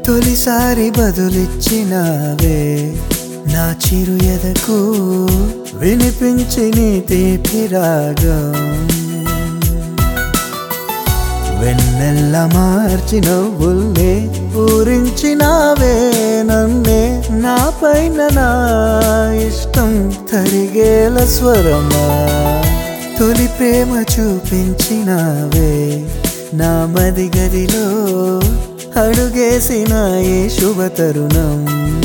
తొలిసారి బదులిచ్చినావే నా చిరు ఎదకు వినిపించి నీ తీపి రాగం వెన్నెల్ల మార్చి నవ్వుల్నే ఊరించినావే నన్నే నా పైన నా ఇష్టం తరిగేల స్వరమా తొలి ప్రేమ చూపించినావే నా మది గదిలో అడుగేసిన ఈ శుభ తరుణం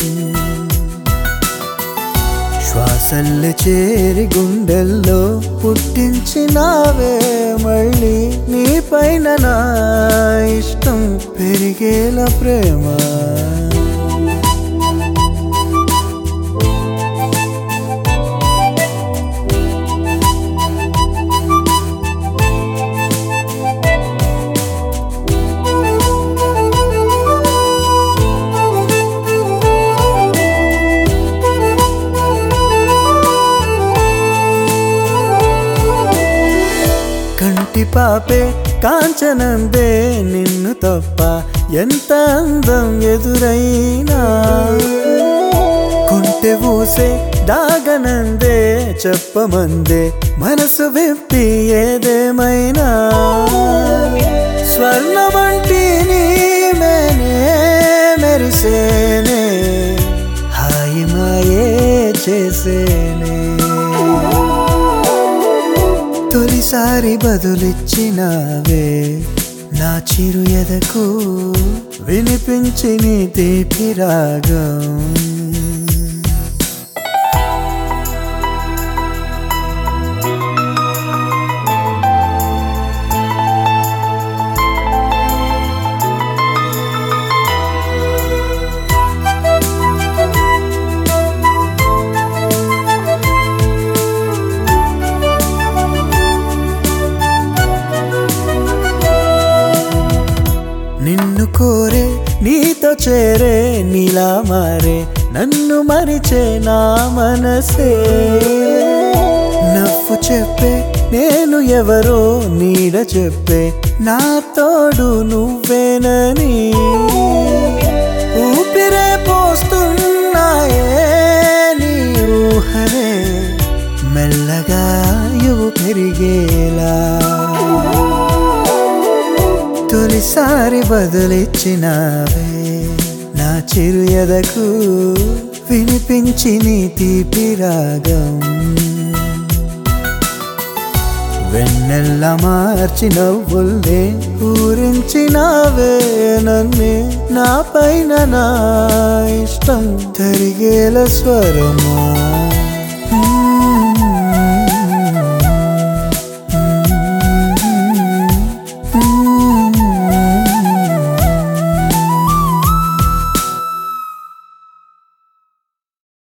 శ్వాసల్లు చేరి గుండెల్లో పుట్టించినావే మళ్ళీ నీ పైన నా ఇష్టం పెరిగేల ప్రేమ కంటి పాపే కాంచనందే నిన్ను తప్ప ఎంత అందం ఎదురైనా కొంటె ఊసే దాగనందే చెప్పమందే మనసు విప్పి ఏదేమైనా స్వర్ణమంటి నీమేనే మెరిసేనే హాయి మాయే చేసేనే తొలిసారి బదులిచ్చినావే నా చిరు ఎదకు వినిపించి నీ తీపి రాగం నిన్ను కోరే నీతో చేరే నీలా మారే నన్ను మరిచే నా మనసే నవ్వు చెప్పే నేను ఎవరో నీడ చెప్పే నా తోడు నువ్వేనని ఊపిరే పోస్తున్నాయే నీ ఊహనే మెల్లగా యువు పెరిగేలా తొలిసారి బదులిచ్చినావే నా చిరు ఎదకు వినిపించి నీ తీపి రాగం వెన్నెల్ల మార్చి నవ్వుల్నే ఊరించినావే నన్నే నా పైన నా ఇష్టం తరిగేల స్వరమా